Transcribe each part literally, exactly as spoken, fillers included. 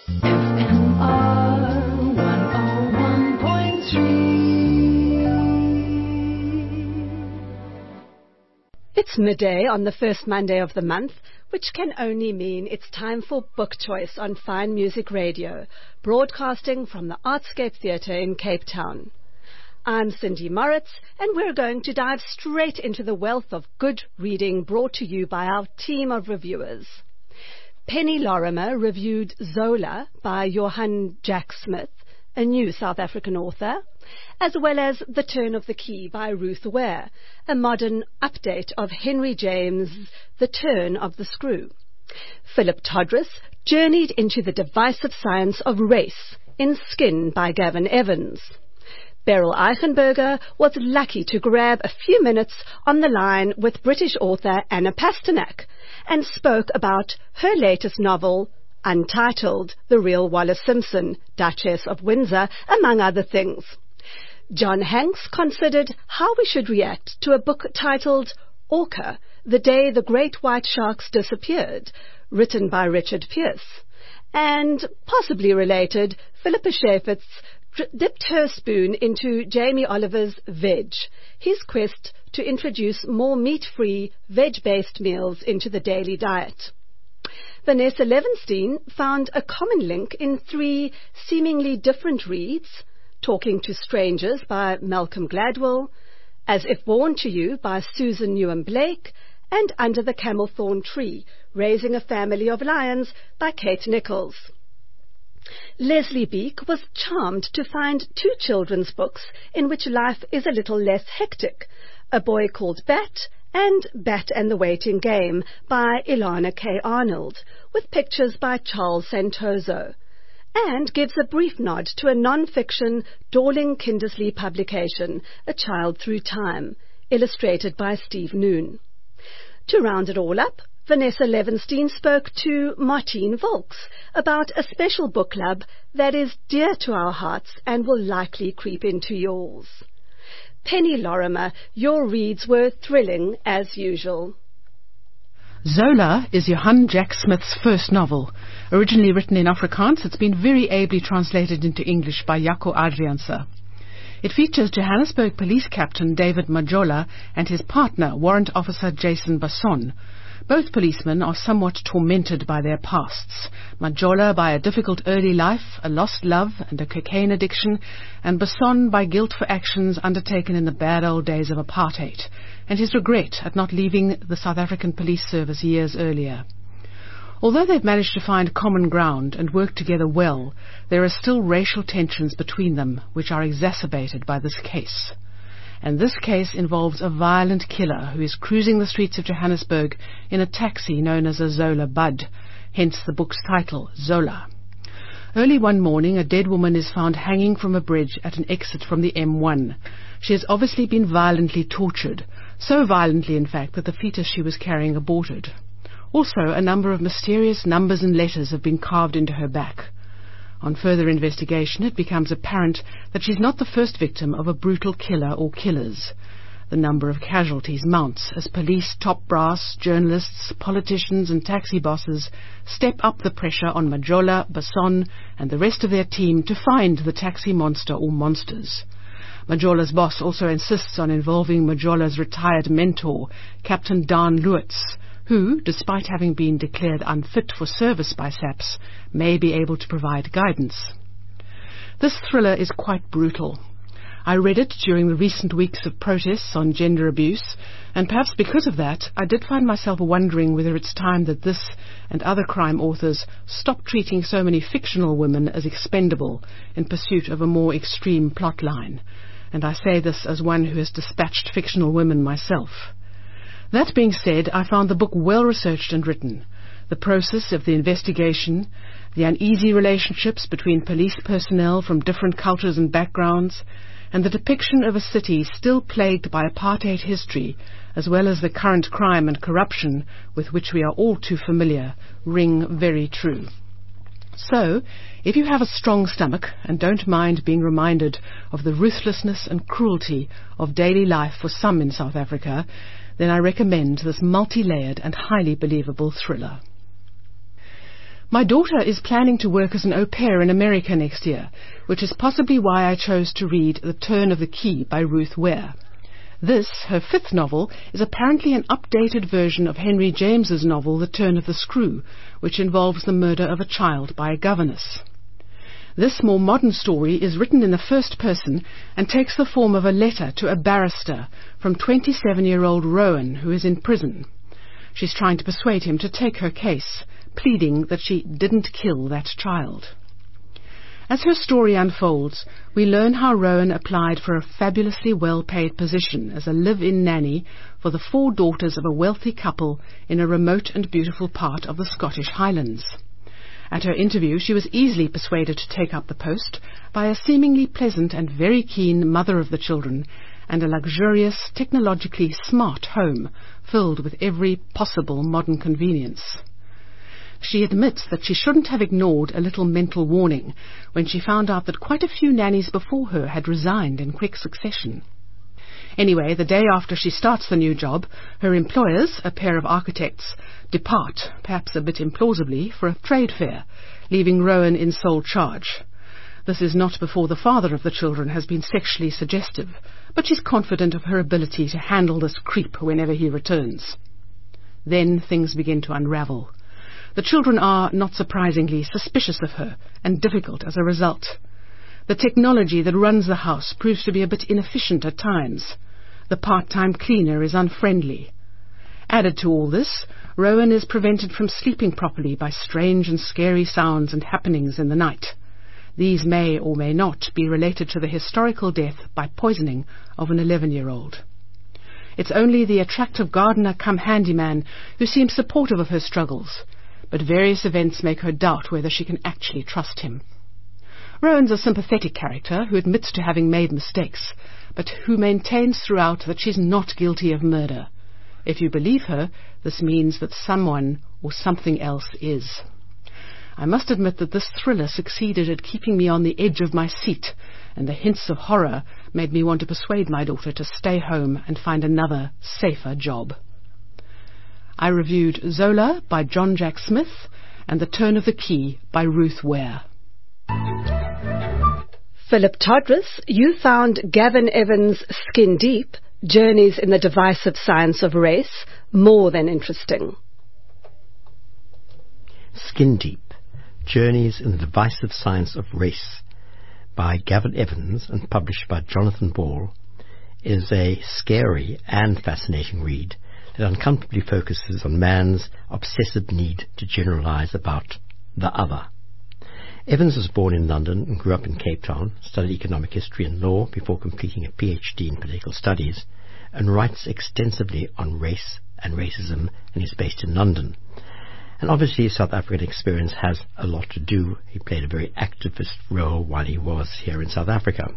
F M R one oh one point three. It's midday on the first Monday of the month, which can only mean it's time for Book Choice on Fine Music Radio, broadcasting from the Artscape Theatre in Cape Town. I'm Cindy Moritz, and we're going to dive straight into the wealth of good reading brought to you by our team of reviewers. Penny Lorimer reviewed Zola by Johann Jack Smith, a new South African author, as well as The Turn of the Key by Ruth Ware, a modern update of Henry James' The Turn of the Screw. Philip Todress journeyed into the divisive science of race in Skin by Gavin Evans. Beryl Eichenberger was lucky to grab a few minutes on the line with British author Anna Pasternak and spoke about her latest novel, Untitled, The Real Wallis Simpson, Duchess of Windsor, among other things. John Hanks considered how we should react to a book titled Orca, The Day the Great White Sharks Disappeared, written by Richard Pierce. And, possibly related, Philippa Schafitz dipped her spoon into Jamie Oliver's Veg, his quest to introduce more meat-free, veg-based meals into the daily diet. Vanessa Levenstein found a common link in three seemingly different reads: Talking to Strangers by Malcolm Gladwell, As If Born to You by Susan Newham Blake, and Under the Camelthorn Tree, Raising a Family of Lions by Kate Nichols. Leslie Beek was charmed to find two children's books in which life is a little less hectic: A Boy Called Bat and Bat and the Waiting Game by Ilana K. Arnold, with pictures by Charles Santoso, and gives a brief nod to a non-fiction Dorling Kindersley publication, A Child Through Time, illustrated by Steve Noon. To round it all up, Vanessa Levenstein spoke to Martine Volks about a special book club that is dear to our hearts and will likely creep into yours. Penny Lorimer, your reads were thrilling as usual. Zola is Johann Jack Smith's first novel. Originally written in Afrikaans, it's been very ably translated into English by Jaco Adrianse. It features Johannesburg Police Captain David Majola and his partner, Warrant Officer Jason Basson. Both policemen are somewhat tormented by their pasts. Majola by a difficult early life, a lost love and a cocaine addiction, and Basson by guilt for actions undertaken in the bad old days of apartheid, and his regret at not leaving the South African Police Service years earlier. Although they've managed to find common ground and work together well, there are still racial tensions between them, which are exacerbated by this case. And this case involves a violent killer who is cruising the streets of Johannesburg in a taxi known as a Zola Bud, hence the book's title, Zola. Early one morning, a dead woman is found hanging from a bridge at an exit from the M one. She has obviously been violently tortured, so violently in fact that the fetus she was carrying aborted. Also, a number of mysterious numbers and letters have been carved into her back. On further investigation, it becomes apparent that she's not the first victim of a brutal killer or killers. The number of casualties mounts as police, top brass, journalists, politicians and taxi bosses step up the pressure on Majola, Basson and the rest of their team to find the taxi monster or monsters. Majola's boss also insists on involving Majola's retired mentor, Captain Dan Lewitz, who, despite having been declared unfit for service by SAPS, may be able to provide guidance. This thriller is quite brutal. I read it during the recent weeks of protests on gender abuse, and perhaps because of that, I did find myself wondering whether it's time that this and other crime authors stop treating so many fictional women as expendable in pursuit of a more extreme plot line. And I say this as one who has dispatched fictional women myself. That being said, I found the book well researched and written. The process of the investigation, the uneasy relationships between police personnel from different cultures and backgrounds, and the depiction of a city still plagued by apartheid history, as well as the current crime and corruption with which we are all too familiar, ring very true. So, if you have a strong stomach and don't mind being reminded of the ruthlessness and cruelty of daily life for some in South Africa, then I recommend this multi-layered and highly believable thriller. My daughter is planning to work as an au pair in America next year, which is possibly why I chose to read The Turn of the Key by Ruth Ware. This, her fifth novel, is apparently an updated version of Henry James's novel The Turn of the Screw, which involves the murder of a child by a governess. This more modern story is written in the first person and takes the form of a letter to a barrister from twenty-seven-year-old Rowan, who is in prison. She's trying to persuade him to take her case, pleading that she didn't kill that child. As her story unfolds, we learn how Rowan applied for a fabulously well-paid position as a live-in nanny for the four daughters of a wealthy couple in a remote and beautiful part of the Scottish Highlands. At her interview, she was easily persuaded to take up the post by a seemingly pleasant and very keen mother of the children and a luxurious, technologically smart home filled with every possible modern convenience. She admits that she shouldn't have ignored a little mental warning when she found out that quite a few nannies before her had resigned in quick succession. Anyway, the day after she starts the new job, her employers, a pair of architects, depart, perhaps a bit implausibly, for a trade fair, leaving Rowan in sole charge. This is not before the father of the children has been sexually suggestive, but she's confident of her ability to handle this creep whenever he returns. Then things begin to unravel. The children are, not surprisingly, suspicious of her, and difficult as a result. The technology that runs the house proves to be a bit inefficient at times. The part-time cleaner is unfriendly. Added to all this, Rowan is prevented from sleeping properly by strange and scary sounds and happenings in the night. These may or may not be related to the historical death by poisoning of an eleven-year-old. It's only the attractive gardener come handyman who seems supportive of her struggles, but various events make her doubt whether she can actually trust him. Rowan's a sympathetic character who admits to having made mistakes, but who maintains throughout that she's not guilty of murder. If you believe her, this means that someone or something else is. I must admit that this thriller succeeded at keeping me on the edge of my seat, and the hints of horror made me want to persuade my daughter to stay home and find another, safer job. I reviewed Zola by John Jack Smith and The Turn of the Key by Ruth Ware. Philip Todress, you found Gavin Evans' Skin Deep, Journeys in the Divisive Science of Race, more than interesting. Skin Deep, Journeys in the Divisive Science of Race by Gavin Evans and published by Jonathan Ball is a scary and fascinating read that uncomfortably focuses on man's obsessive need to generalize about the other. Evans was born in London and grew up in Cape Town, studied economic history and law before completing a P H D in political studies, and writes extensively on race and racism, and is based in London. And obviously his South African experience has a lot to do. He played a very activist role while he was here in South Africa.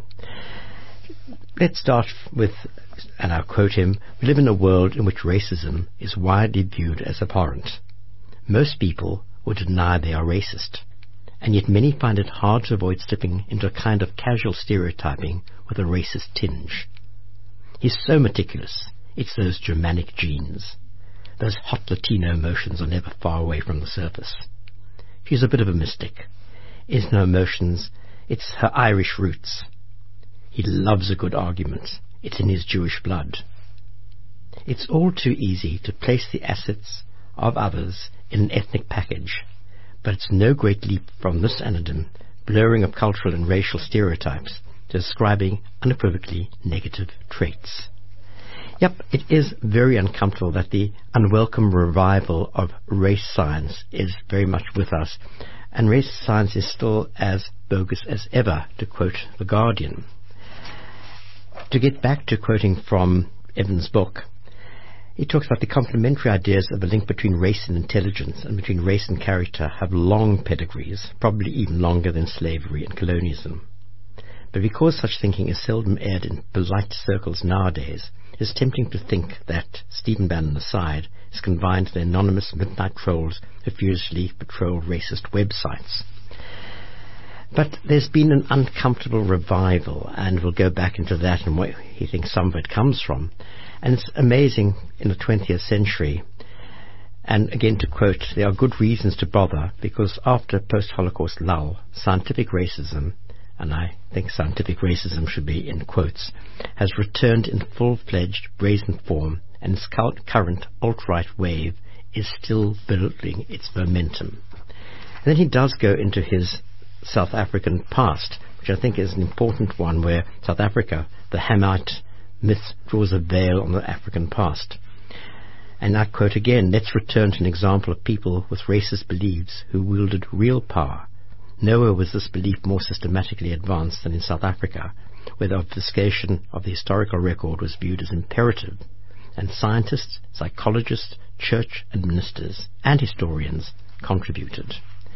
Let's start with, and I'll quote him, "We live in a world in which racism is widely viewed as abhorrent. Most people would deny they are racist, and yet many find it hard to avoid slipping into a kind of casual stereotyping with a racist tinge. He's so meticulous. It's those Germanic genes. Those hot Latino emotions are never far away from the surface. She's a bit of a mystic. It's no emotions, it's her Irish roots. He loves a good argument. It's in his Jewish blood. It's all too easy to place the assets of others in an ethnic package, but it's no great leap from this anonym blurring of cultural and racial stereotypes to describing unequivocally negative traits. Yep, it is very uncomfortable that the unwelcome revival of race science is very much with us, and race science is still as bogus as ever, to quote The Guardian. To get back to quoting from Evans' book, he talks about the complementary ideas of the link between race and intelligence and between race and character have long pedigrees, probably even longer than slavery and colonialism. But because such thinking is seldom aired in polite circles nowadays, it is tempting to think that, Stephen Bannon aside, is confined to the anonymous midnight trolls who furiously patrol racist websites. But there's been an uncomfortable revival, and we'll go back into that and where he thinks some of it comes from. And it's amazing in the twentieth century, And again, to quote, there are good reasons to bother, because after post-Holocaust lull, scientific racism, and I think scientific racism should be in quotes, has returned in full-fledged brazen form, and its current alt-right wave is still building its momentum. And then he does go into his South African past, which I think is an important one, where South Africa, the Hamite myth, draws a veil on the African past. And I quote again, let's return to an example of people with racist beliefs who wielded real power. Nowhere was this belief more systematically advanced than in South Africa, where the obfuscation of the historical record was viewed as imperative, and scientists, psychologists, church administrators, and historians contributed.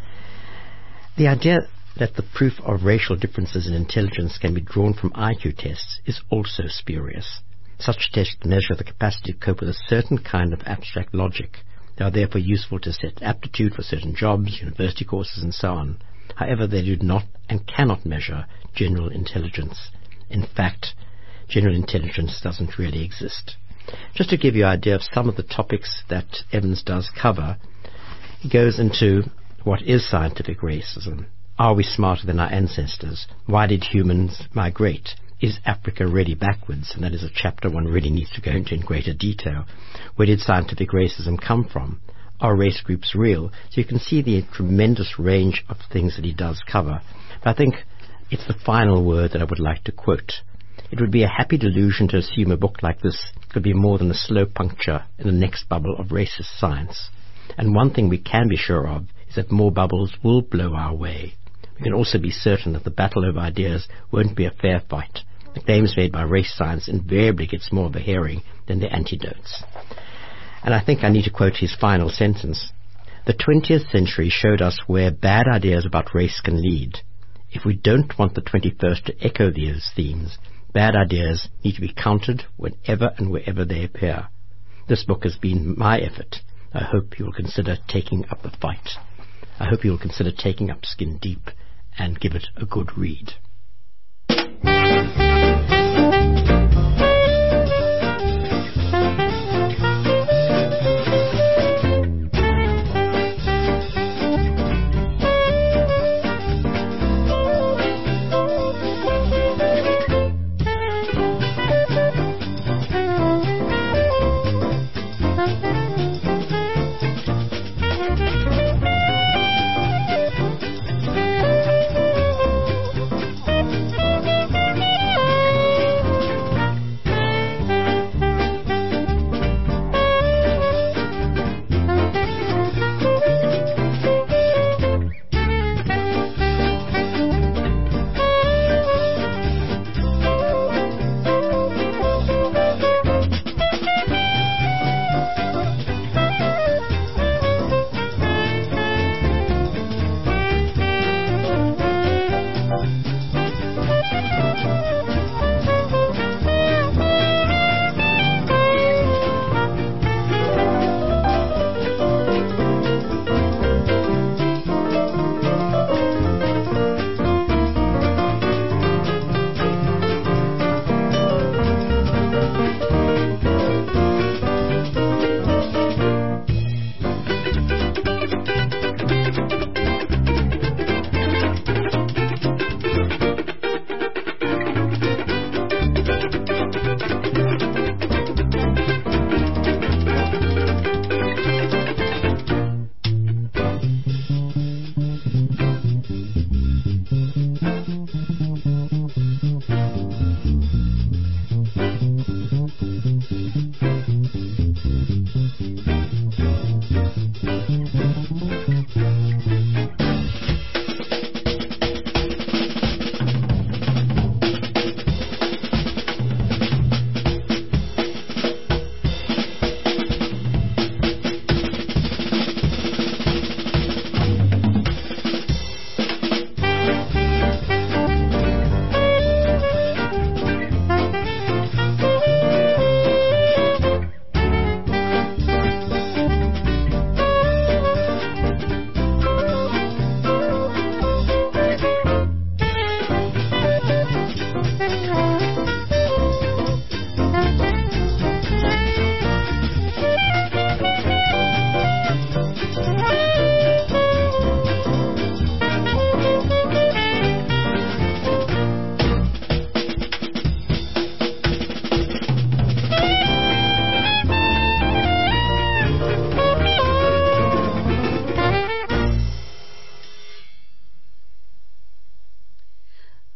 The idea that the proof of racial differences in intelligence can be drawn from I Q tests is also spurious. Such tests measure the capacity to cope with a certain kind of abstract logic. They are therefore useful to set aptitude for certain jobs, university courses, and so on. However, they do not and cannot measure general intelligence. In fact, general intelligence doesn't really exist. Just to give you an idea of some of the topics that Evans does cover, he goes into what is scientific racism. Are we smarter than our ancestors? Why did humans migrate? Is Africa really backwards? And that is a chapter one really needs to go into in greater detail. Where did scientific racism come from? Are race groups real? So you can see the tremendous range of things that he does cover. But I think it's the final word that I would like to quote. It would be a happy delusion to assume a book like this could be more than a slow puncture in the next bubble of racist science. And one thing we can be sure of is that more bubbles will blow our way. We can also be certain that the battle over ideas won't be a fair fight. The claims made by race science invariably gets more of a hearing than the antidotes. And I think I need to quote his final sentence. The twentieth century showed us where bad ideas about race can lead. If we don't want the twenty-first to echo these themes, bad ideas need to be countered whenever and wherever they appear. This book has been my effort. I hope you will consider taking up the fight. I hope you will consider taking up Skin Deep and give it a good read.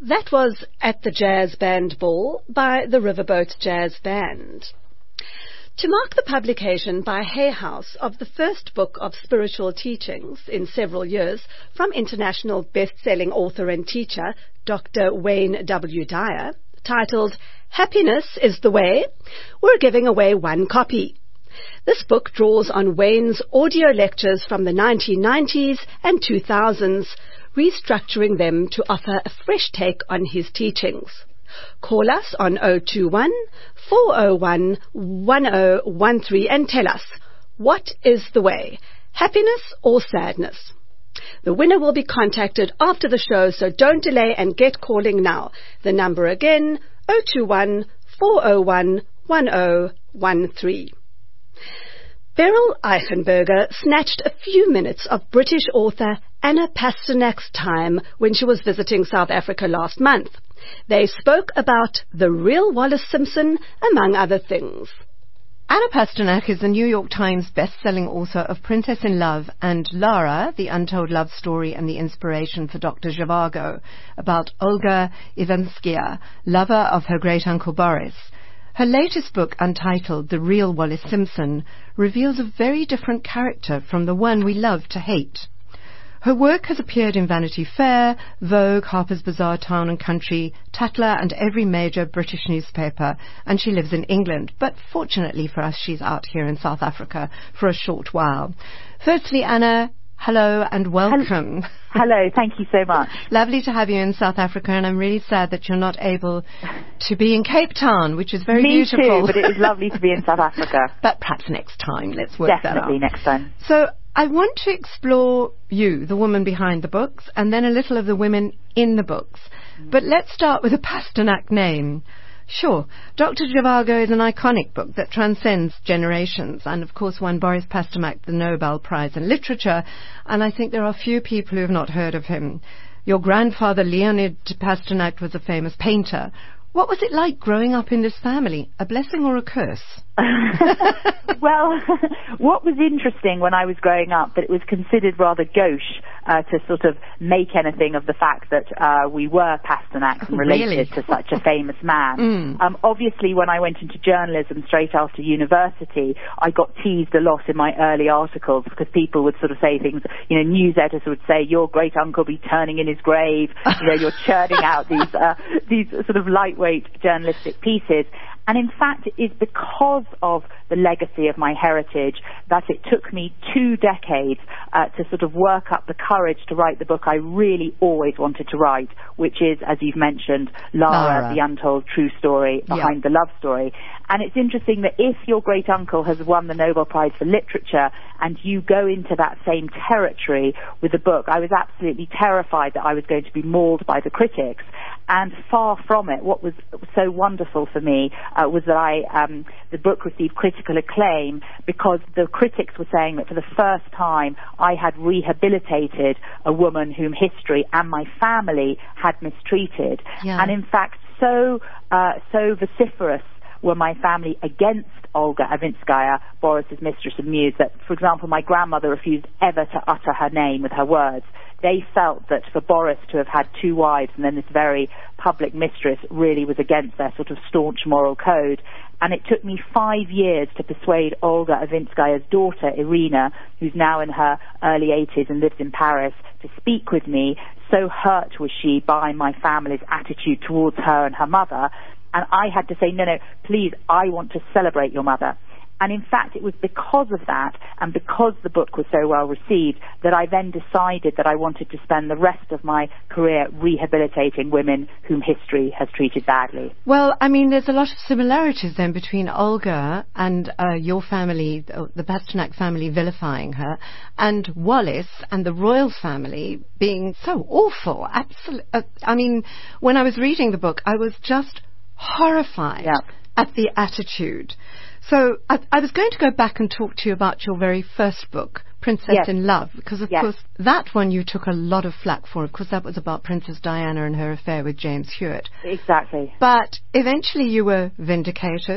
That was At the Jazz Band Ball by the Riverboat Jazz Band. To mark the publication by Hay House of the first book of spiritual teachings in several years from international best-selling author and teacher Doctor Wayne W. Dyer, titled Happiness is the Way, we're giving away one copy. This book draws on Wayne's audio lectures from the nineteen nineties and two thousands, restructuring them to offer a fresh take on his teachings. Call us on zero two one, four zero one, one zero one three and tell us, what is the way, happiness or sadness? The winner will be contacted after the show, so don't delay and get calling now. The number again, zero two one, four zero one, one zero one three. Beryl Eichenberger snatched a few minutes of British author Anna Pasternak's time when she was visiting South Africa last month. They spoke about the real Wallace Simpson, among other things. Anna Pasternak is the New York Times best-selling author of Princess in Love and Lara, the Untold Love Story and the Inspiration for Doctor Zhivago, about Olga Ivanskaya, lover of her great-uncle Boris. Her latest book, untitled The Real Wallace Simpson, reveals a very different character from the one we love to hate. Her work has appeared in Vanity Fair, Vogue, Harper's Bazaar, Town and Country, Tatler and every major British newspaper, and she lives in England, but fortunately for us she's out here in South Africa for a short while. Firstly, Anna, hello and welcome. Hello, thank you so much. Lovely to have you in South Africa, and I'm really sad that you're not able to be in Cape Town, which is very Me beautiful. too, but it is lovely to be in South Africa. But perhaps next time, let's work Definitely that out. next time. So I want to explore you, the woman behind the books, and then a little of the women in the books. Mm. But let's start with a Pasternak name. Sure, Doctor Zhivago is an iconic book that transcends generations and, of course, won Boris Pasternak the Nobel Prize in Literature, and I think there are few people who have not heard of him. Your grandfather, Leonid Pasternak, was a famous painter. What was it like growing up in this family? A blessing or a curse? Well, what was interesting when I was growing up, that it was considered rather gauche uh, to sort of make anything of the fact that uh, we were Pasternaks and related Really? to such a famous man. Mm. Um, obviously, when I went into journalism straight after university, I got teased a lot in my early articles because people would sort of say things, you know, news editors would say, your great uncle be turning in his grave, you know, you're churning out these, uh, these sort of lightweight journalistic pieces. And in fact, it is because of the legacy of my heritage that it took me two decades uh, to sort of work up the courage to write the book I really always wanted to write, which is, as you've mentioned, Lara, Lara. the untold true story behind Yeah. the love story. And it's interesting that if your great uncle has won the Nobel Prize for Literature and you go into that same territory with the book, I was absolutely terrified that I was going to be mauled by the critics. And far from it, what was so wonderful for me uh, was that I, um, the book received critical acclaim because the critics were saying that for the first time I had rehabilitated a woman whom history and my family had mistreated. Yeah. And in fact, so uh, so vociferous were my family against Olga Ivanskaya, Boris's mistress and muse, that, for example, my grandmother refused ever to utter her name with her words. They felt that for Boris to have had two wives and then this very public mistress really was against their sort of staunch moral code. And it took me five years to persuade Olga Ivanskaya's daughter, Irina, who's now in her early eighties and lives in Paris, to speak with me. So hurt was she by my family's attitude towards her and her mother. And I had to say, no, no, please, I want to celebrate your mother. And in fact, it was because of that and because the book was so well received that I then decided that I wanted to spend the rest of my career rehabilitating women whom history has treated badly. Well, I mean, there's a lot of similarities then between Olga and uh, your family, the Pasternak family vilifying her, and Wallace and the royal family being so awful. Absolutely. Uh, I mean, when I was reading the book, I was just horrified Yeah. at the attitude. So I, I was going to go back and talk to you about your very first book, Princess Yes. in Love, because of Yes. course that one you took a lot of flack for. Of course, that was about Princess Diana and her affair with James Hewitt. Exactly. But eventually you were vindicated.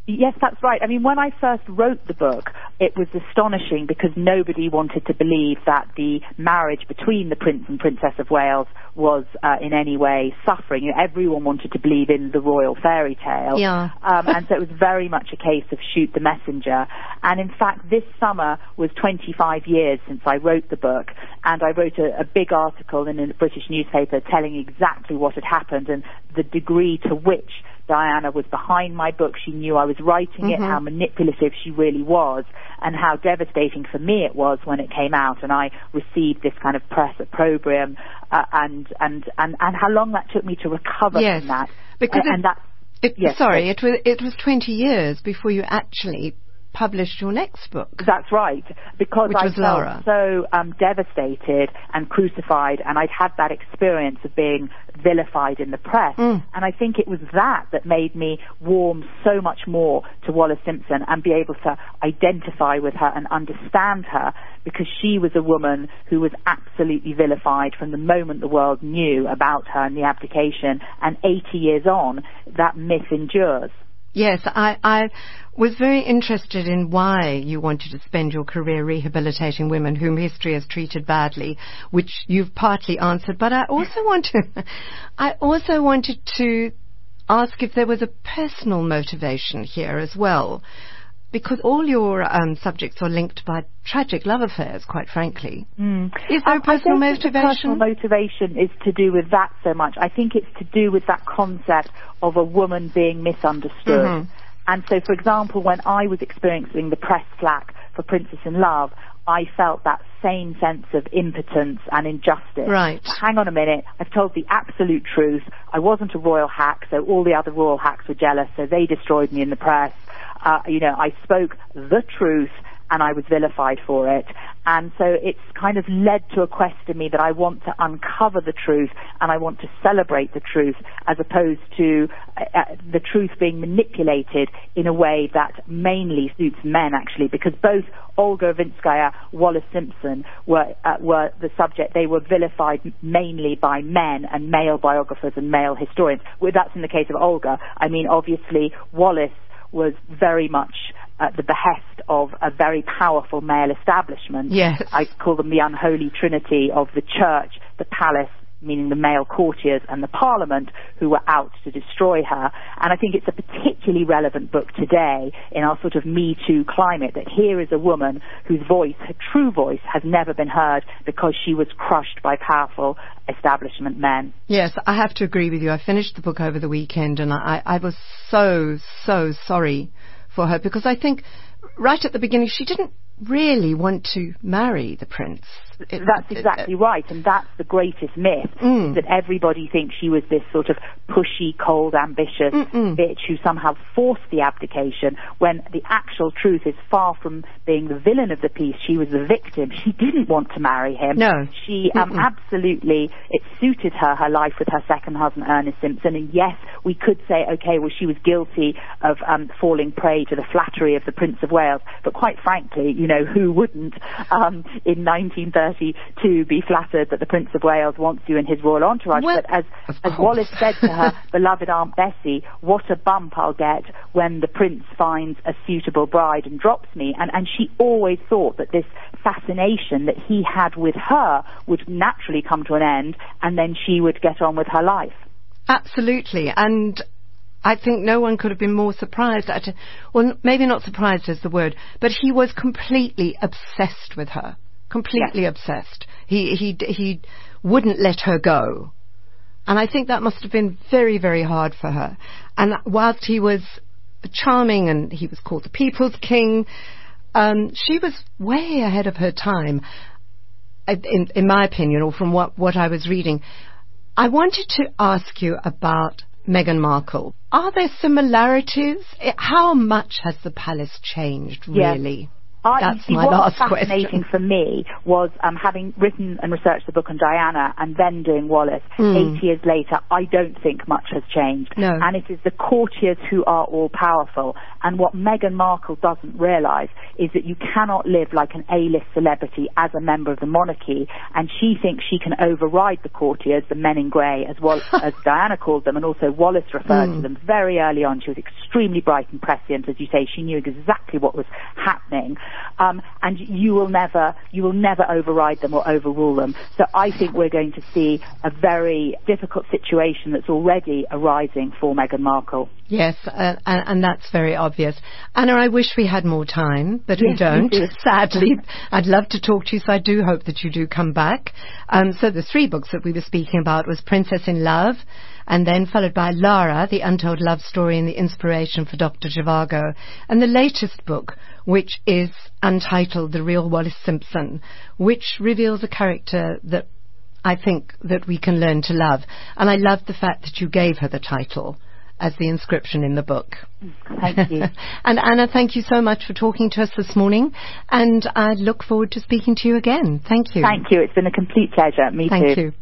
Yes, that's right. I mean, when I first wrote the book, it was astonishing because nobody wanted to believe that the marriage between the Prince and Princess of Wales was uh, in any way suffering. You know, everyone wanted to believe in the royal fairy tale. Yeah. um, and so it was very much a case of shoot the messenger. And in fact, this summer was twenty-five years since I wrote the book, and I wrote a, a big article in a British newspaper telling exactly what had happened and the degree to which Diana was behind my book. She knew I was writing it, Mm-hmm. how manipulative she really was, and how devastating for me it was when it came out and I received this kind of press opprobrium, uh, and, and, and, and how long that took me to recover Yes, from that. because and, it- and that, It, Yes, sorry, yes. it was it was twenty years before you actually published your next book. That's right, because Which I was felt Laura. so um, devastated and crucified, and I'd had that experience of being vilified in the press, Mm. and I think it was that that made me warm so much more to Wallis Simpson and be able to identify with her and understand her, because she was a woman who was absolutely vilified from the moment the world knew about her and the abdication, and eighty years on, that myth endures. Yes, I, I was very interested in why you wanted to spend your career rehabilitating women whom history has treated badly, which you've partly answered. But I also want to, I also wanted to ask if there was a personal motivation here as well, because all your um, subjects are linked by tragic love affairs, quite frankly. Mm. Is there Um, a personal I don't think the motivation? personal motivation is to do with that so much. I think it's to do with that concept of a woman being misunderstood. Mhm. And so, for example, when I was experiencing the press slack for Princess in Love, I felt that same sense of impotence and injustice. Right. But hang on a minute, I've told the absolute truth. I wasn't a royal hack, so all the other royal hacks were jealous, so they destroyed me in the press. Uh, you know, I spoke the truth and I was vilified for it. And so it's kind of led to a quest in me that I want to uncover the truth and I want to celebrate the truth, as opposed to uh, uh, the truth being manipulated in a way that mainly suits men, actually, because both Olga Vinskaya, Wallis Simpson were uh, were the subject. They were vilified mainly by men and male biographers and male historians. Well, that's in the case of Olga. I mean, obviously, Wallis was very much at the behest of a very powerful male establishment. Yes. I call them the unholy trinity of the church, the palace, meaning the male courtiers, and the parliament, who were out to destroy her. And I think it's a particularly relevant book today in our sort of Me Too climate, that here is a woman whose voice, her true voice, has never been heard because she was crushed by powerful establishment men. Yes, I have to agree with you. I finished the book over the weekend and I, I was so, so sorry for her, because I think right at the beginning she didn't really want to marry the prince. It, That's it, exactly right, and that's the greatest myth, Mm. that everybody thinks she was this sort of pushy, cold, ambitious Mm-mm. bitch who somehow forced the abdication, when the actual truth is far from being the villain of the piece. She was the victim. She didn't want to marry him. No. She um, Mm-mm. absolutely, it suited her, her life with her second husband, Ernest Simpson, and yes, we could say, okay, well, she was guilty of um, falling prey to the flattery of the Prince of Wales, but quite frankly, you know, who wouldn't um, in nineteen thirty-two be flattered that the Prince of Wales wants you in his royal entourage? Well, but as, of as course. Wallis said to her beloved Aunt Bessie, what a bump I'll get when the prince finds a suitable bride and drops me. And, and she always thought that this fascination that he had with her would naturally come to an end, and then she would get on with her life. Absolutely, and I think no one could have been more surprised at it. Well, maybe not surprised is the word, but he was completely obsessed with her. Completely obsessed. He he he wouldn't let her go, and I think that must have been very, very hard for her. And whilst he was charming and he was called the People's King, um, she was way ahead of her time, in in my opinion, or from what what I was reading. I wanted to ask you about Meghan Markle. Are there similarities? How much has the palace changed, Yes. really? I, That's see, my what last was fascinating question. for me was um, having written and researched the book on Diana and then doing Wallis. Mm. Eight years later, I don't think much has changed. No. And it is the courtiers who are all powerful. And what Meghan Markle doesn't realise is that you cannot live like an A-list celebrity as a member of the monarchy, and she thinks she can override the courtiers, the men in grey, as well as Diana called them, and also Wallace referred mm. to them very early on. She was extremely bright and prescient, as you say. She knew exactly what was happening, um, and you will never, you will never override them or overrule them. So I think we're going to see a very difficult situation that's already arising for Meghan Markle. Yes, uh, and, and that's very obvious. Anna, I wish we had more time, but yes, we don't, we do. sadly. I'd love to talk to you, so I do hope that you do come back. Um, so the three books that we were speaking about was Princess in Love, and then followed by Lara, The Untold Love Story and the Inspiration for Doctor Zhivago, and the latest book, which is untitled The Real Wallis Simpson, which reveals a character that I think that we can learn to love. And I love the fact that you gave her the title as the inscription in the book. Thank you. And Anna, thank you so much for talking to us this morning, and I look forward to speaking to you again. Thank you. Thank you. It's been a complete pleasure. Me thank too. you.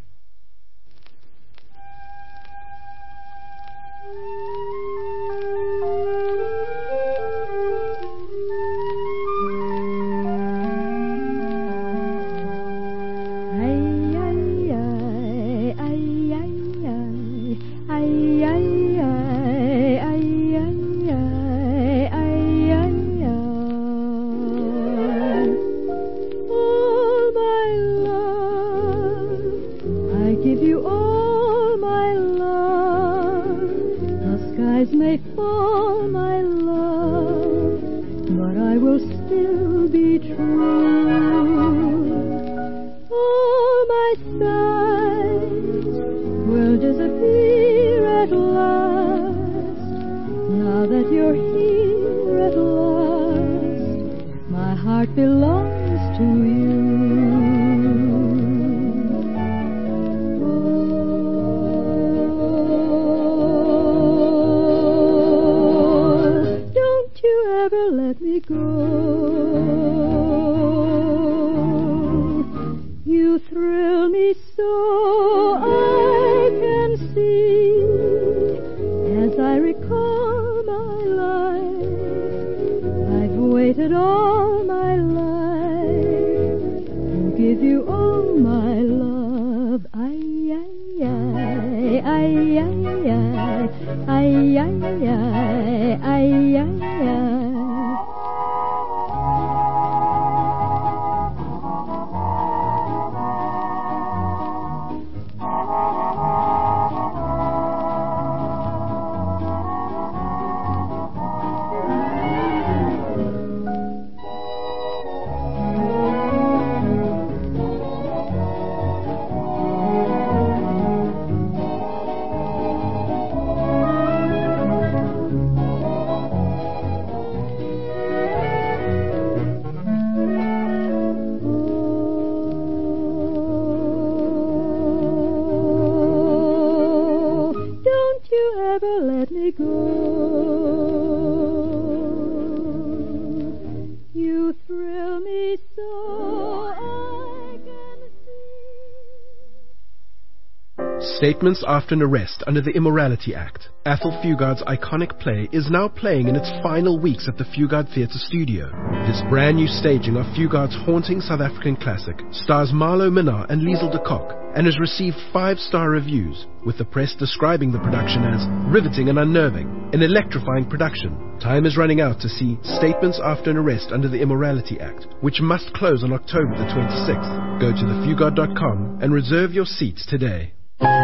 Statements after an arrest under the Immorality Act, Athol Fugard's iconic play is now playing in its final weeks at the Fugard Theatre Studio. This brand new staging of Fugard's haunting South African classic stars Marlo Minnar and Liesl de Kock and has received five-star reviews, with the press describing the production as riveting and unnerving, an electrifying production. Time is running out to see Statements After an Arrest under the Immorality Act, which must close on October the twenty-sixth. Go to the fugard dot com and reserve your seats today.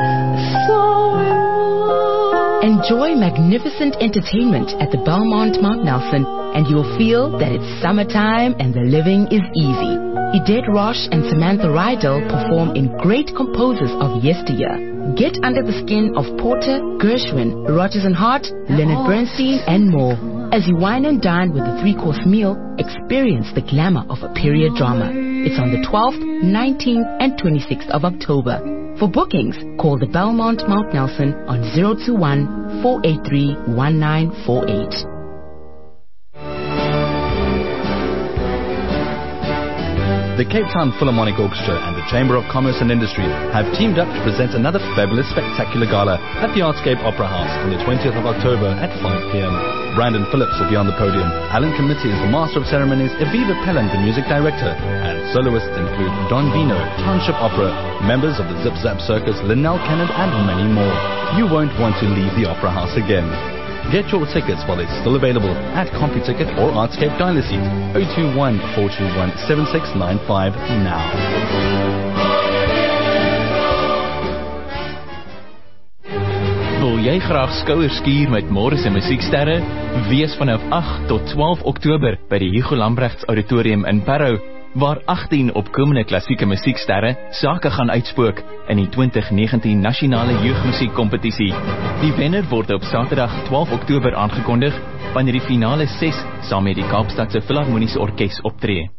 Enjoy magnificent entertainment at the Belmont Mount Nelson, and you'll feel that it's summertime and the living is easy. Idette Roche and Samantha Rydell perform in great composers of yesteryear. Get under the skin of Porter, Gershwin, Rodgers and Hart, Leonard Bernstein, and more. As you wine and dine with a three-course meal, experience the glamour of a period drama. It's on the twelfth, nineteenth, and twenty-sixth of October. For bookings, call the Belmont Mount Nelson on zero two one, four eight three, one nine four eight. The Cape Town Philharmonic Orchestra and the Chamber of Commerce and Industry have teamed up to present another fabulous spectacular gala at the Artscape Opera House on the twentieth of October at five p.m. Brandon Phillips will be on the podium. Alan Committee is the Master of Ceremonies, Aviva Pelland the Music Director, and soloists include Don Vino, Township Opera, members of the Zip Zap Circus, Linnell Cannon, and many more. You won't want to leave the Opera House again. Get your tickets while they're still available at CompuTicket or Artscape Dial a Seat oh two one, four two one, seven six nine five now. Wil jy graag skouers skuur met Morris en Musieksterre? Wees vanaf agt tot twaalf Oktober by die Hugo Lambrechts Auditorium in Parow, waar agttien opkomende klassieke musieksterre sake gaan uitspook in die twintig negentien Nasionale Jeugmusiekkompetisie. Die wenner word op Saterdag twaalf Oktober aangekondig, wanneer die finale ses saam met die Kaapstadse Philharmoniese Orkees optree.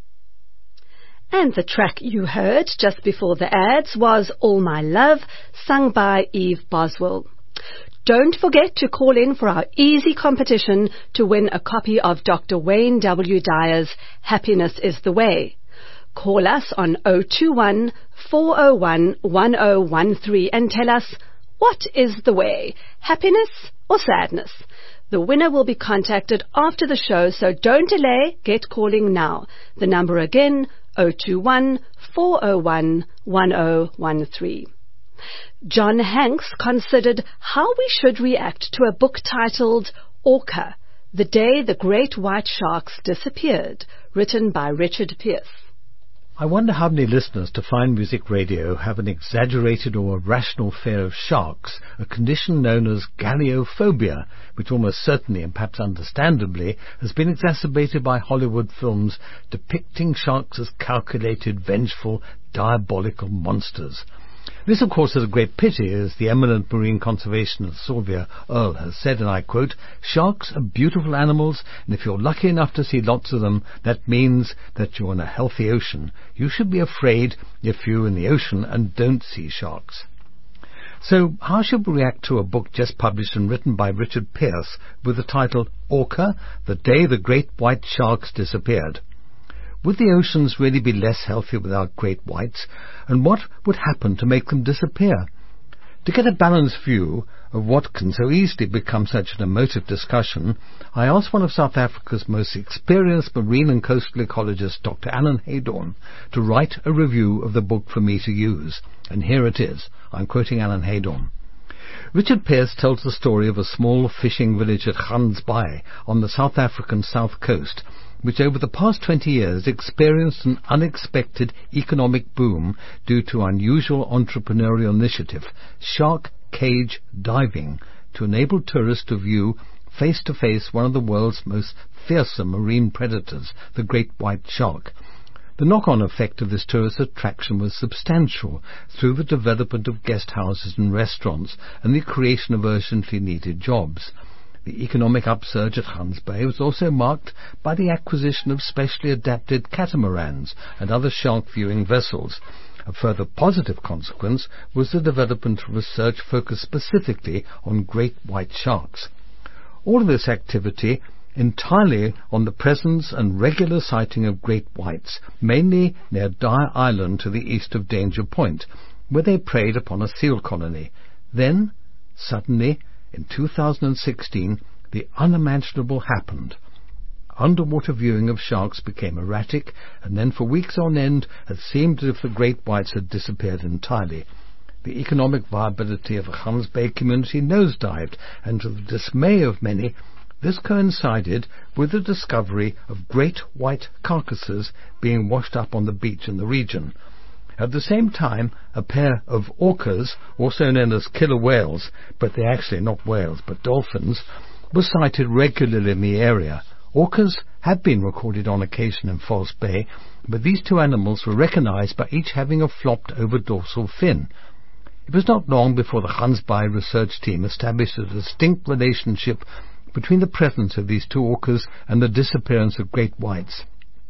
And the track you heard just before the ads was All My Love, sung by Eve Boswell. Don't forget to call in for our easy competition to win a copy of Doctor Wayne W. Dyer's Happiness is the Way. Call us on oh two one, four oh one, one oh one three and tell us, what is the way, happiness or sadness? The winner will be contacted after the show, so don't delay, get calling now. The number again, oh two one, four oh one, one oh one three. John Hanks considered how we should react to a book titled Orca, The Day the Great White Sharks Disappeared, written by Richard Pearse. I wonder how many listeners to Fine Music Radio have an exaggerated or irrational fear of sharks, a condition known as galleophobia, which almost certainly and perhaps understandably has been exacerbated by Hollywood films depicting sharks as calculated, vengeful, diabolical monsters. This, of course, is a great pity, as the eminent marine conservationist Sylvia Earle has said, and I quote, "Sharks are beautiful animals, and if you're lucky enough to see lots of them, that means that you're in a healthy ocean. You should be afraid if you're in the ocean and don't see sharks." So, how should we react to a book just published and written by Richard Pearse with the title Orca, The Day the Great White Sharks Disappeared? Would the oceans really be less healthy without great whites, and what would happen to make them disappear? To get a balanced view of what can so easily become such an emotive discussion, I asked one of South Africa's most experienced marine and coastal ecologists, Doctor Alan Haydorn, to write a review of the book for me to use. And here it is. I'm quoting Alan Haydorn. Richard Pearse tells the story of a small fishing village at Gansbaai on the South African south coast, which over the past twenty years experienced an unexpected economic boom due to unusual entrepreneurial initiative, shark cage diving, to enable tourists to view face-to-face one of the world's most fearsome marine predators, the great white shark. The knock-on effect of this tourist attraction was substantial through the development of guest houses and restaurants and the creation of urgently needed jobs. The economic upsurge at Gansbaai was also marked by the acquisition of specially adapted catamarans and other shark-viewing vessels. A further positive consequence was the development of research focused specifically on great white sharks. All of this activity entirely on the presence and regular sighting of great whites, mainly near Dyer Island to the east of Danger Point, where they preyed upon a seal colony. Then, suddenly, in two thousand sixteen, the unimaginable happened. Underwater viewing of sharks became erratic, and then for weeks on end it seemed as if the great whites had disappeared entirely. The economic viability of the Gansbaai community nosedived, and to the dismay of many, this coincided with the discovery of great white carcasses being washed up on the beach in the region. At the same time, a pair of orcas, also known as killer whales, but they're actually not whales but dolphins, were sighted regularly in the area. Orcas have been recorded on occasion in False Bay, but these two animals were recognized by each having a flopped over dorsal fin. It was not long before the Gansbaai research team established a distinct relationship between the presence of these two orcas and the disappearance of great whites.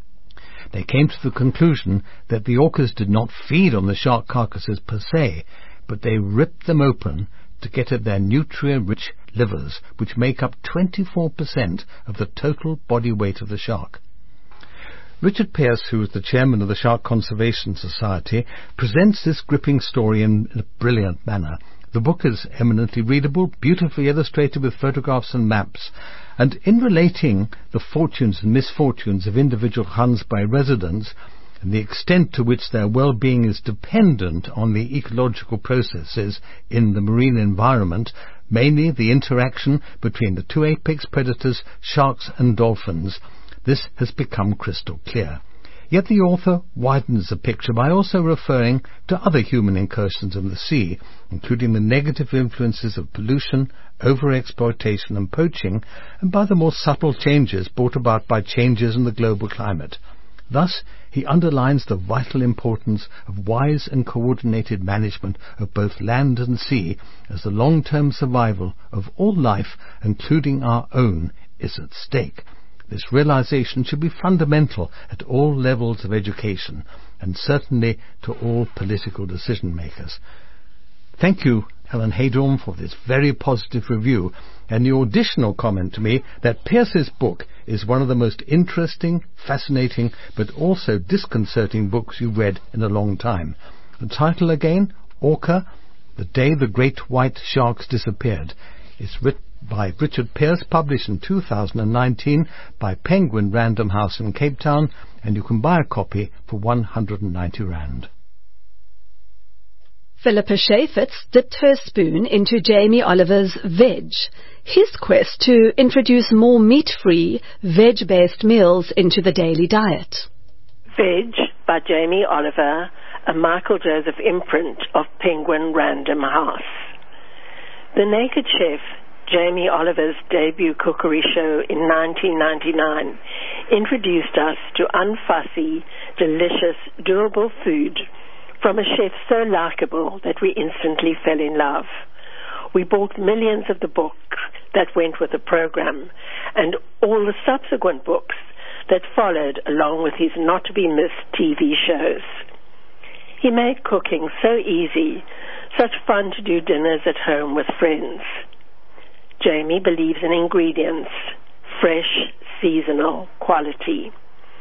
They came to the conclusion that the orcas did not feed on the shark carcasses per se, but they ripped them open to get at their nutrient-rich livers, which make up twenty-four percent of the total body weight of the shark. Richard Pearce, who is the chairman of the Shark Conservation Society, presents this gripping story in a brilliant manner. The book is eminently readable, beautifully illustrated with photographs and maps, and in relating the fortunes and misfortunes of individual Gansbaai residents and the extent to which their well-being is dependent on the ecological processes in the marine environment, mainly the interaction between the two apex predators, sharks and dolphins, this has become crystal clear. Yet the author widens the picture by also referring to other human incursions in the sea, including the negative influences of pollution, overexploitation and poaching, and by the more subtle changes brought about by changes in the global climate. Thus, he underlines the vital importance of wise and coordinated management of both land and sea, as the long-term survival of all life, including our own, is at stake. This realization should be fundamental at all levels of education, and certainly to all political decision-makers. Thank you, Helen Haydorm, for this very positive review, and your additional comment to me that Pearce's book is one of the most interesting, fascinating, but also disconcerting books you've read in a long time. The title again, Orca, The Day the Great White Sharks Disappeared. It's written by Richard Pearce, published in two thousand nineteen by Penguin Random House in Cape Town, and you can buy a copy for one hundred ninety rand. Philippa Chaffetz dipped her spoon into Jamie Oliver's Veg, his quest to introduce more meat-free, veg-based meals into the daily diet. Veg by Jamie Oliver, a Michael Joseph imprint of Penguin Random House. The Naked Chef, Jamie Oliver's debut cookery show in nineteen ninety-nine, introduced us to unfussy, delicious, durable food from a chef so likable that we instantly fell in love. We bought millions of the books that went with the program and all the subsequent books that followed along with his not-to-be-missed T V shows. He made cooking so easy, such fun to do dinners at home with friends. Jamie believes in ingredients, fresh, seasonal, quality.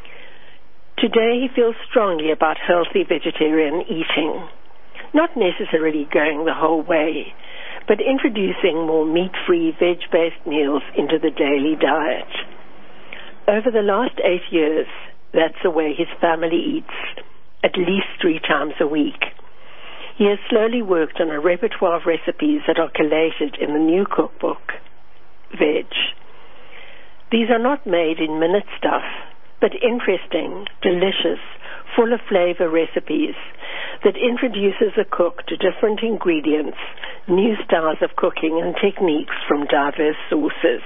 Today he feels strongly about healthy vegetarian eating, not necessarily going the whole way, but introducing more meat-free, veg-based meals into the daily diet. Over the last eight years, that's the way his family eats, at least three times a week. He has slowly worked on a repertoire of recipes that are collated in the new cookbook, Veg. These are not made in minute stuff, but interesting, delicious, full of flavor recipes that introduces the cook to different ingredients, new styles of cooking and techniques from diverse sources.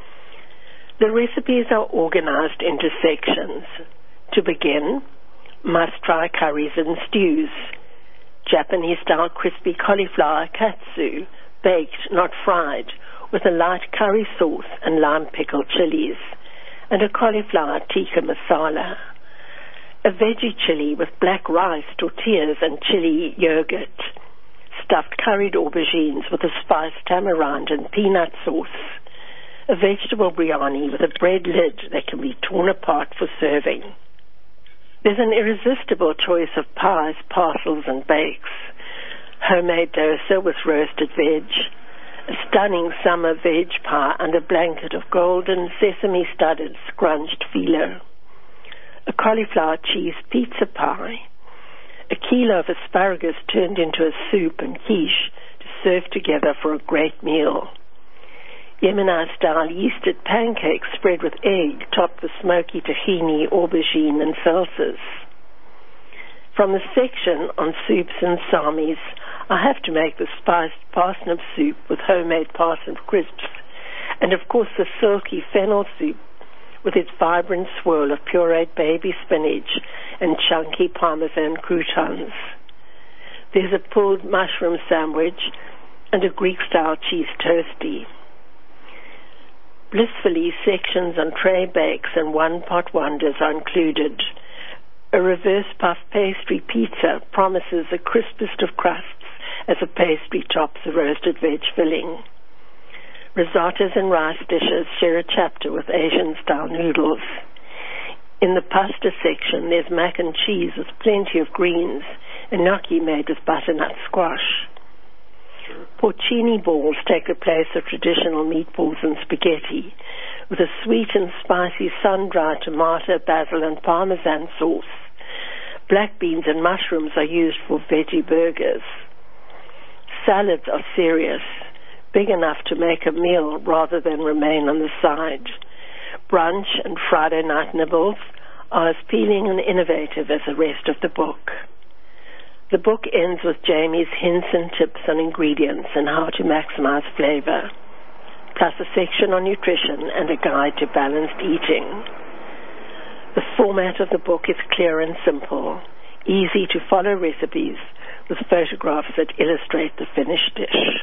The recipes are organized into sections. To begin, must-try curries and stews, Japanese-style crispy cauliflower katsu, baked, not fried, with a light curry sauce and lime pickled chilies, and a cauliflower tikka masala. A veggie chili with black rice, tortillas, and chili yogurt. Stuffed curried aubergines with a spiced tamarind and peanut sauce. A vegetable biryani with a bread lid that can be torn apart for serving. There's an irresistible choice of pies, parcels, and bakes. Homemade dosa with roasted veg. A stunning summer veg pie under a blanket of golden sesame-studded scrunched phyllo. A cauliflower cheese pizza pie. A kilo of asparagus turned into a soup and quiche to serve together for a great meal. Yemenite-style yeasted pancakes spread with egg, topped with smoky tahini, aubergine, and salsas. From the section on soups and samis, I have to make the spiced parsnip soup with homemade parsnip crisps, and of course the silky fennel soup with its vibrant swirl of pureed baby spinach and chunky parmesan croutons. There's a pulled mushroom sandwich and a Greek-style cheese toastie. Blissfully, sections on tray bakes and one-pot wonders are included. A reverse puff pastry pizza promises the crispest of crusts as the pastry tops the roasted veg filling. Risottos and rice dishes share a chapter with Asian-style noodles. In the pasta section, there's mac and cheese with plenty of greens and gnocchi made with butternut squash. Porcini balls take the place of traditional meatballs and spaghetti, with a sweet and spicy sun-dried tomato, basil and parmesan sauce. Black beans and mushrooms are used for veggie burgers. Salads are serious, big enough to make a meal rather than remain on the side. Brunch and Friday night nibbles are as appealing and innovative as the rest of the book. The book ends with Jamie's hints and tips on ingredients and how to maximize flavor, plus a section on nutrition and a guide to balanced eating. The format of the book is clear and simple, easy to follow recipes with photographs that illustrate the finished dish.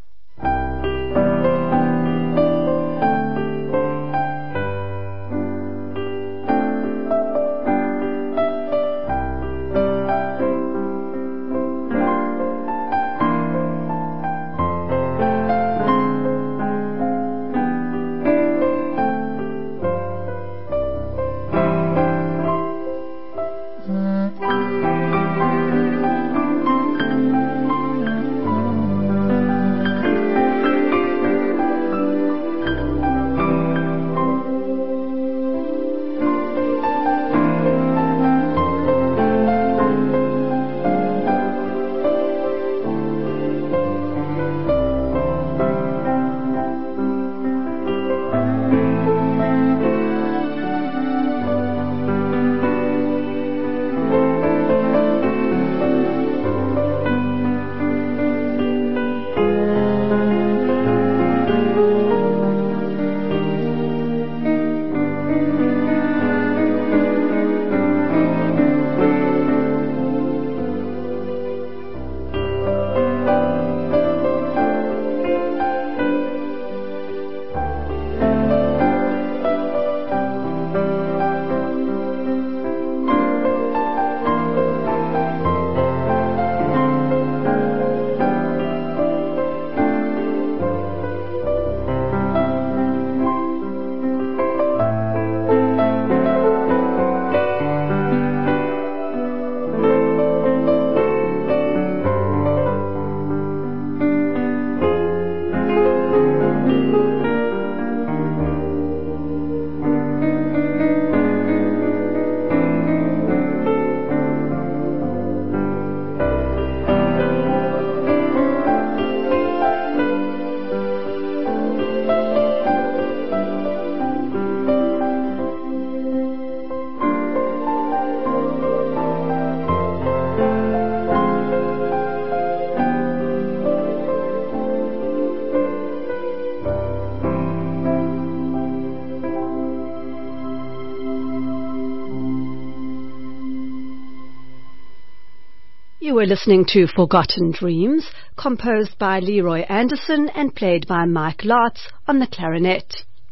You were listening to Forgotten Dreams, composed by Leroy Anderson and played by Mike Lartz on the clarinet.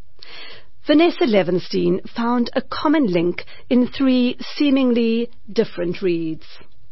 Vanessa Levenstein found a common link in three seemingly different reads.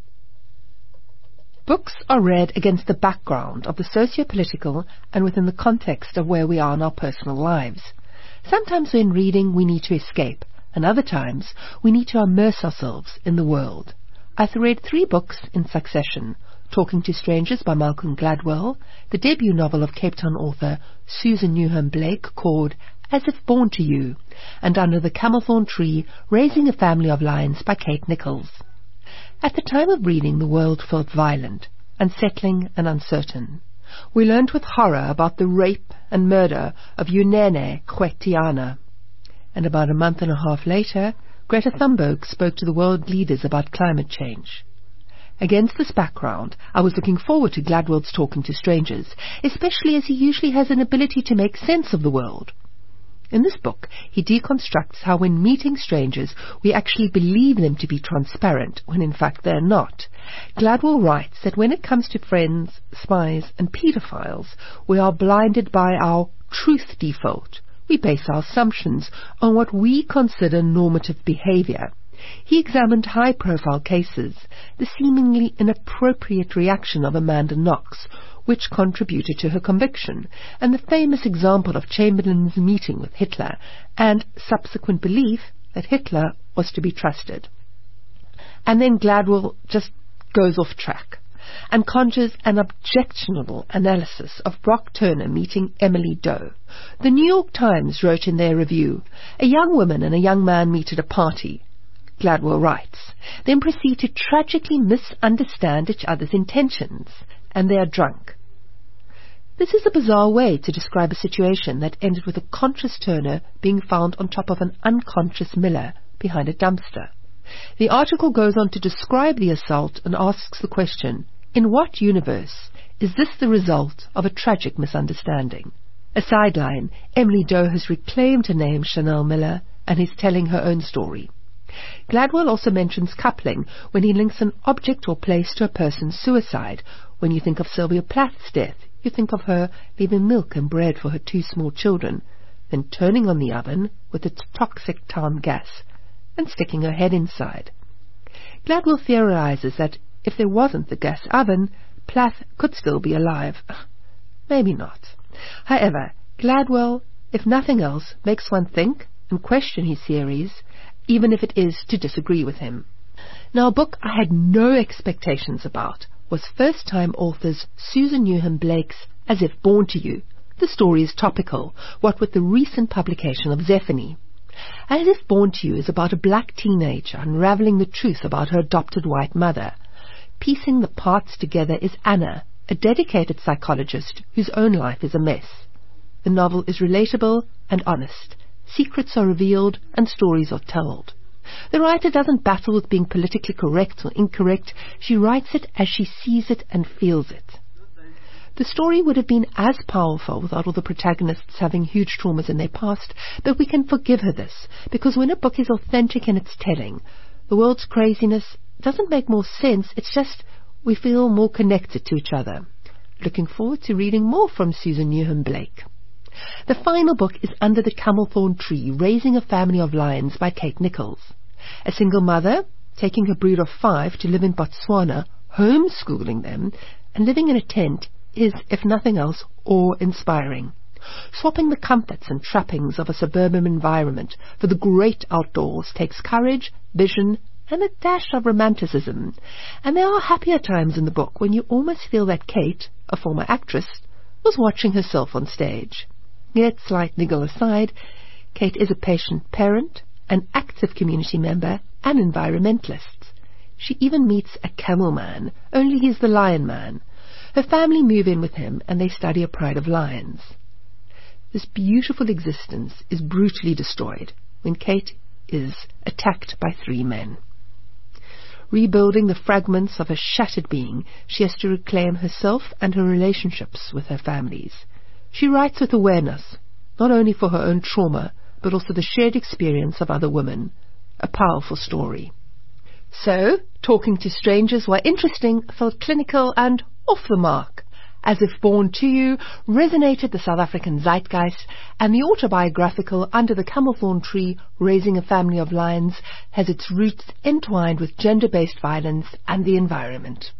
Books are read against the background of the socio-political and within the context of where we are in our personal lives. Sometimes when reading we need to escape, and other times we need to immerse ourselves in the world. I've read three books in succession: Talking to Strangers by Malcolm Gladwell, the debut novel of Cape Town author Susan Newham Blake called As If Born to You, and Under the Camelthorn Tree, Raising a Family of Lions by Kate Nichols. At the time of reading, the world felt violent, unsettling and uncertain. We learned with horror about the rape and murder of Unene Kgwetiana. And about a month and a half later, Greta Thunberg spoke to the world leaders about climate change. Against this background, I was looking forward to Gladwell's Talking to Strangers, especially as he usually has an ability to make sense of the world. In this book, he deconstructs how when meeting strangers, we actually believe them to be transparent, when in fact they're not. Gladwell writes that when it comes to friends, spies, and pedophiles, we are blinded by our truth default. We base our assumptions on what we consider normative behavior. He examined high-profile cases, the seemingly inappropriate reaction of Amanda Knox, which contributed to her conviction, and the famous example of Chamberlain's meeting with Hitler, and subsequent belief that Hitler was to be trusted. And then Gladwell just goes off track and conjures an objectionable analysis of Brock Turner meeting Emily Doe. The New York Times wrote in their review, "A young woman and a young man meet at a party," Gladwell writes, "then proceed to tragically misunderstand each other's intentions, and they are drunk." This is a bizarre way to describe a situation that ended with a conscious Turner being found on top of an unconscious Miller behind a dumpster. The article goes on to describe the assault and asks the question, in what universe is this the result of a tragic misunderstanding? A sideline, Emily Doe has reclaimed her name Chanel Miller and is telling her own story. Gladwell also mentions coupling when he links an object or place to a person's suicide. When you think of Sylvia Plath's death, you think of her leaving milk and bread for her two small children, then turning on the oven with its toxic town gas and sticking her head inside. Gladwell theorizes that if there wasn't the gas oven, Plath could still be alive. Maybe not. However, Gladwell, if nothing else, makes one think and question his theories, even if it is to disagree with him. Now, a book I had no expectations about was first-time authors Susan Newham Blake's As If Born to You. The story is topical, what with the recent publication of Zephany. As If Born to You is about a black teenager unraveling the truth about her adopted white mother. Piecing the parts together is Anna, a dedicated psychologist whose own life is a mess. The novel is relatable and honest. Secrets are revealed and stories are told. The writer doesn't battle with being politically correct or incorrect. She writes it as she sees it and feels it. The story would have been as powerful without all the protagonists having huge traumas in their past, but we can forgive her this, because when a book is authentic in its telling, the world's craziness doesn't make more sense, it's just we feel more connected to each other. Looking forward to reading more from Susan Newham Blake. The final book is Under the Camelthorn Tree, Raising a Family of Lions by Kate Nichols. A single mother taking her brood of five to live in Botswana, homeschooling them, and living in a tent is, if nothing else, awe-inspiring. Swapping the comforts and trappings of a suburban environment for the great outdoors takes courage, vision, and a dash of romanticism. And there are happier times in the book when you almost feel that Kate, a former actress, was watching herself on stage. Yet, slight niggle aside, Kate is a patient parent, an active community member, and environmentalist. She even meets a camel man, only he's the lion man. Her family move in with him and they study a pride of lions. This beautiful existence is brutally destroyed when Kate is attacked by three men. Rebuilding the fragments of a shattered being, she has to reclaim herself and her relationships with her families. She writes with awareness, not only for her own trauma, but also the shared experience of other women. A powerful story. So, talking to strangers, while interesting, felt clinical and off the mark. As If Born to You resonated the South African zeitgeist, and the autobiographical Under the Camelthorn Tree, Raising a Family of Lions, has its roots entwined with gender-based violence and the environment.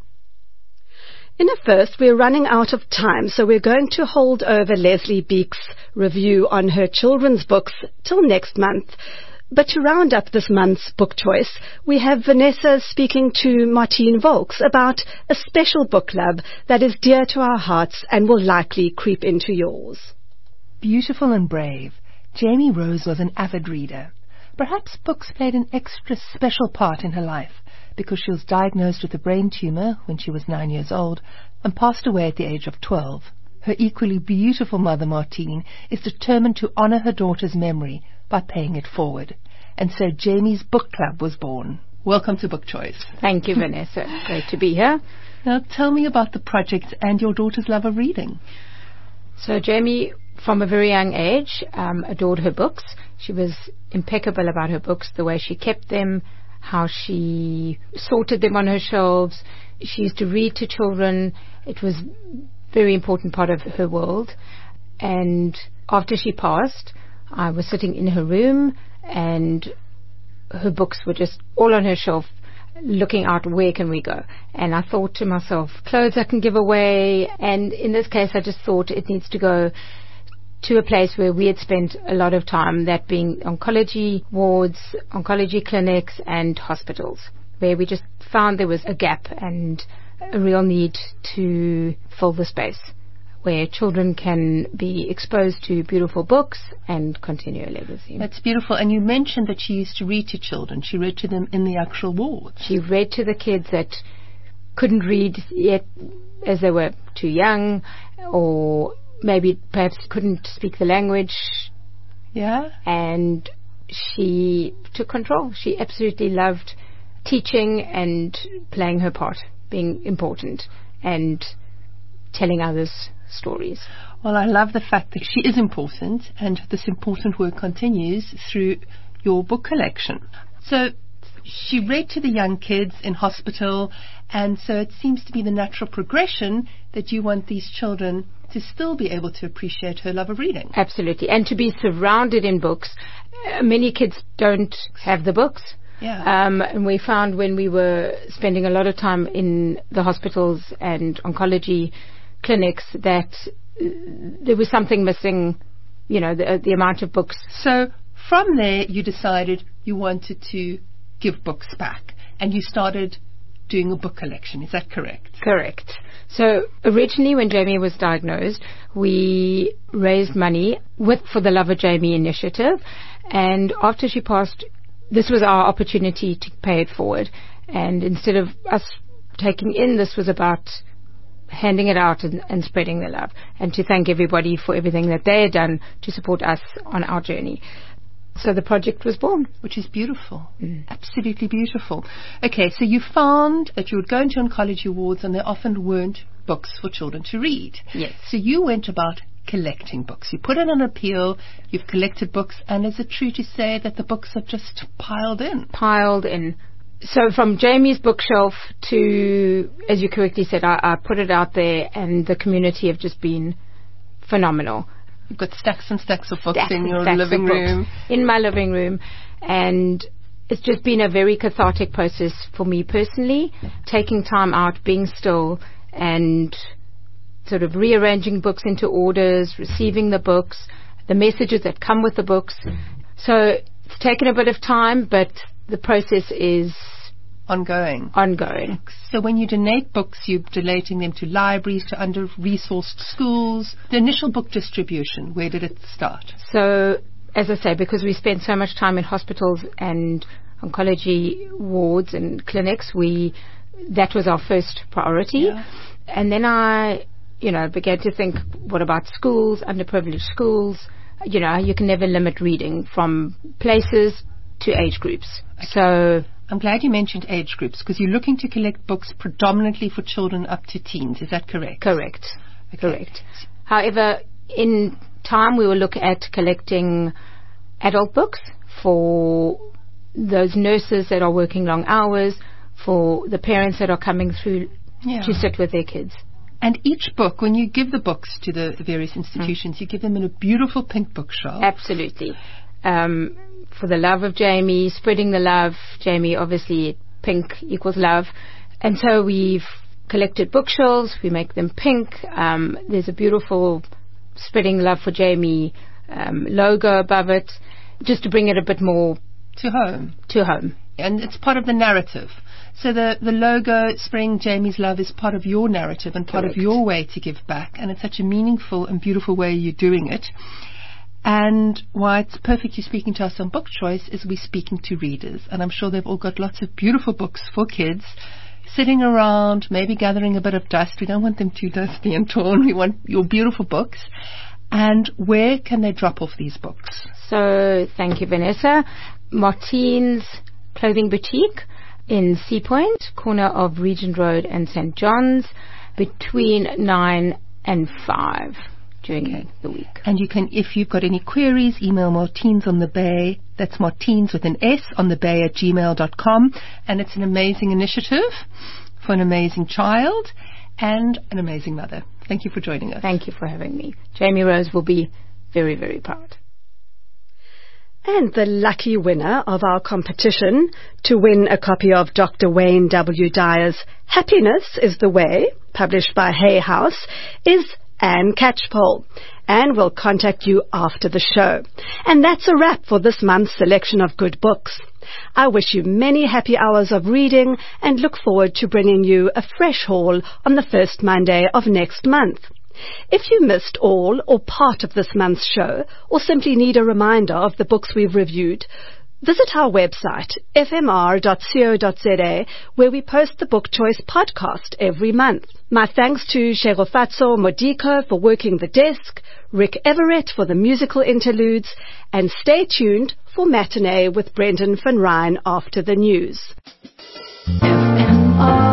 In a first, we're running out of time, so we're going to hold over Leslie Beek's review on her children's books till next month. But to round up this month's book choice, we have Vanessa speaking to Martine Volks about a special book club that is dear to our hearts and will likely creep into yours. Beautiful and brave, Jamie Rose was an avid reader. Perhaps books played an extra special part in her life because she was diagnosed with a brain tumor when she was nine years old and passed away at the age of twelve. Her equally beautiful mother, Martine, is determined to honor her daughter's memory by paying it forward. And so Jamie's book club was born. Welcome to Book Choice. Thank you, Vanessa. Great to be here. Now tell me about the project and your daughter's love of reading. So Jamie, from a very young age, um, adored her books. She was impeccable about her books, the way she kept them, how she sorted them on her shelves. She used to read to children. It was a very important part of her world. And after she passed, I was sitting in her room and her books were just all on her shelf, looking out, where can we go? And I thought to myself, clothes I can give away, and in this case I just thought it needs to go to a place where we had spent a lot of time, that being oncology wards, oncology clinics and hospitals, where we just found there was a gap and a real need to fill the space where children can be exposed to beautiful books and continue a legacy. That's beautiful. And you mentioned that she used to read to children. She read to them in the actual wards. She read to the kids that couldn't read yet, as they were too young, or maybe perhaps couldn't speak the language. Yeah. And she took control. She absolutely loved teaching and playing her part, being important and telling others stories. Well, I love the fact that she is important, and this important work continues through your book collection. So she read to the young kids in hospital, and so it seems to be the natural progression that you want these children to still be able to appreciate her love of reading. Absolutely. And to be surrounded in books. Uh, many kids don't have the books. Yeah. Um, and we found when we were spending a lot of time in the hospitals and oncology clinics that uh, there was something missing, you know, the, uh, the amount of books. So from there you decided you wanted to give books back, and you started doing a book collection. Is that correct? Correct. So originally when Jamie was diagnosed, we raised money with for the Love of Jamie initiative, and after she passed, this was our opportunity to pay it forward. And instead of us taking in, this was about handing it out and, and spreading the love, and to thank everybody for everything that they had done to support us on our journey. So the project was born. Which is beautiful. Mm. Absolutely beautiful. Okay, so you found that you would go into oncology wards and there often weren't books for children to read. Yes. So you went about collecting books. You put in an appeal, you've collected books, and is it true to say that the books have just piled in? Piled in. So from Jamie's bookshelf to, as you correctly said, I, I put it out there, and the community have just been phenomenal. You've got stacks and stacks of books stacks in your stacks living room. In my living room. And it's just been a very cathartic process for me personally, taking time out, being still, and sort of rearranging books into orders, receiving the books, the messages that come with the books. So it's taken a bit of time, but the process is ongoing. Ongoing. So when you donate books, you're donating them to libraries, to under-resourced schools. The initial book distribution, where did it start? So, as I say, because we spent so much time in hospitals and oncology wards and clinics, we that was our first priority. Yeah. And then I, you know, began to think, what about schools, underprivileged schools? You know, you can never limit reading from places to age groups. Okay. So I'm glad you mentioned age groups, because you're looking to collect books predominantly for children up to teens. Is that correct? Correct. Okay. Correct. However, in time we will look at collecting adult books for those nurses that are working long hours, for the parents that are coming through yeah. to sit with their kids. And each book, when you give the books to the various institutions, mm. you give them in a beautiful pink bookshelf. Absolutely. Um, for the love of Jamie, spreading the love. Jamie, obviously, pink equals love. And so we've collected bookshelves. We make them pink. Um, there's a beautiful spreading love for Jamie um, logo above it, just to bring it a bit more to home. To home. And it's part of the narrative. So the, the logo, Spreading Jamie's Love, is part of your narrative and part Correct. of your way to give back. And it's such a meaningful and beautiful way you're doing it. And why it's perfect you're speaking to us on Book Choice is we're speaking to readers. And I'm sure they've all got lots of beautiful books for kids sitting around, maybe gathering a bit of dust. We don't want them too dusty and torn. We want your beautiful books. And where can they drop off these books? So, thank you, Vanessa. Martine's Clothing Boutique in Sea Point, corner of Regent Road and Saint John's, between nine and five during okay. the week. And you can, if you've got any queries, email Martines on the Bay. That's Martines with an S on the Bay at gmail dot com. And it's an amazing initiative for an amazing child and an amazing mother. Thank you for joining us. Thank you for having me. Jamie Rose will be very, very proud. And the lucky winner of our competition to win a copy of Doctor Wayne W. Dyer's Happiness is the Way, published by Hay House, is Anne Catchpole, and we'll contact you after the show. And that's a wrap for this month's selection of good books. I wish you many happy hours of reading and look forward to bringing you a fresh haul on the first Monday of next month. If you missed all or part of this month's show, or simply need a reminder of the books we've reviewed, visit our website, f m r dot co dot z a, where we post the Book Choice podcast every month. My thanks to Sherofatso Modiko for working the desk, Rick Everett for the musical interludes, and stay tuned for Matinee with Brendan van Ryn after the news. F M R